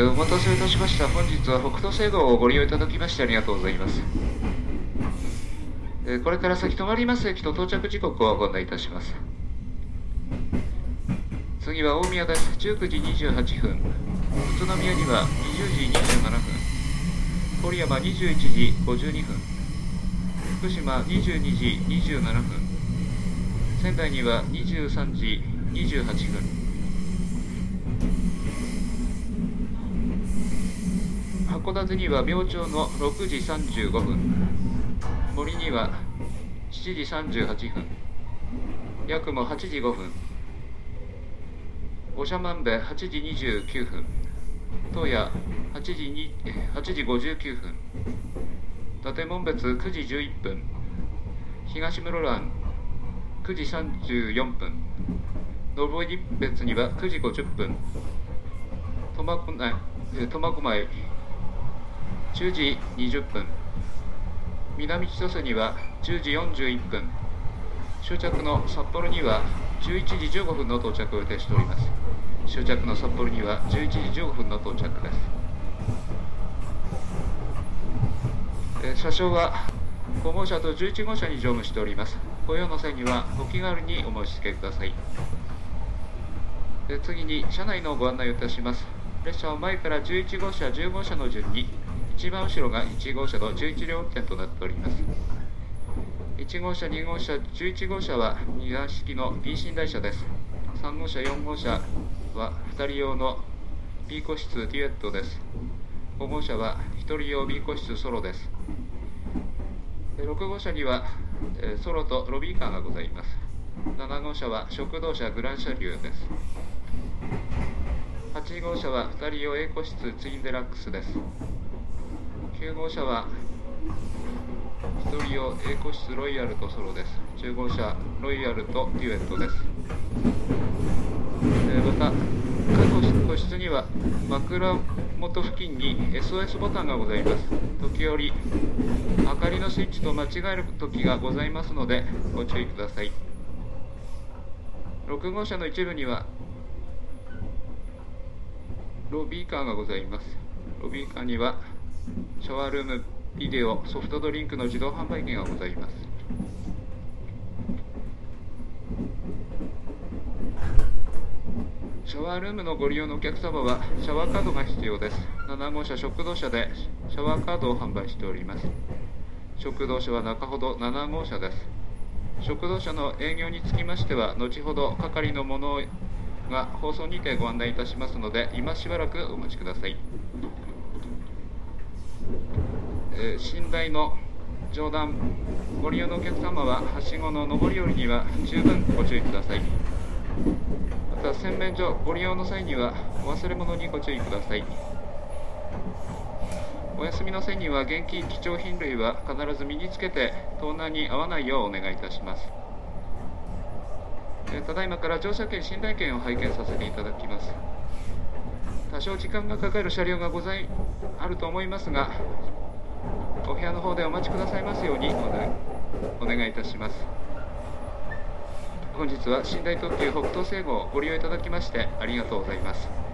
お待たせいたしました。本日は北斗星号をご利用いただきましてありがとうございます。これから先止まります駅と到着時刻をご案内いたします。次は大宮です。19時28分。宇都宮には20時27分。郡山21時52分。福島22時27分。仙台には23時28分。函館には明朝の6時35分。森には7時38分。八雲8時5分。長万部8時29分。洞爺8時59分。伊達紋別9時11分。東室蘭9時34分。登別には9時50分。苫小牧10時20分。南千歳には10時41分。終着の札幌には11時15分の到着を予定しております。終着の札幌には11時15分の到着です。車掌は5号車と11号車に乗務しております。ご用の際にはお気軽にお申し付けください。次に車内のご案内をいたします。列車は前から11号車、10号車の順に、一番後ろが1号車の11両運転となっております。1号車、2号車、11号車は2段式の B 寝台車です。3号車、4号車は2人用の B 個室デュエットです。5号車は1人用 B 個室ソロです。6号車にはソロとロビーカーがございます。7号車は食堂車グラン車流です。8号車は2人用 A 個室ツインデラックスです。9号車は1人用 A 個室ロイヤルとソロです。10号車ロイヤルとデュエットです。また各個室には枕元付近に SOS ボタンがございます。時折明かりのスイッチと間違える時がございますのでご注意ください。6号車の一部にはロビーカーがございます。ロビーカーにはシャワールーム、ビデオ、ソフトドリンクの自動販売機がございます。シャワールームのご利用のお客様はシャワーカードが必要です。7号車食堂車でシャワーカードを販売しております。食堂車は中ほど7号車です。食堂車の営業につきましては後ほど係の者が放送にてご案内いたしますので、今しばらくお待ちください。寝台の上段ご利用のお客様ははしごの上り下りには十分ご注意ください。また洗面所ご利用の際にはお忘れ物にご注意ください。お休みの際には現金貴重品類は必ず身につけて盗難に遭わないようお願いいたします。ただいまから乗車券、寝台券を拝見させていただきます。多少時間がかかる車両があると思いますが、お部屋の方でお待ちくださいますようにお願いいたします。本日は寝台特急北斗星号をご利用いただきましてありがとうございます。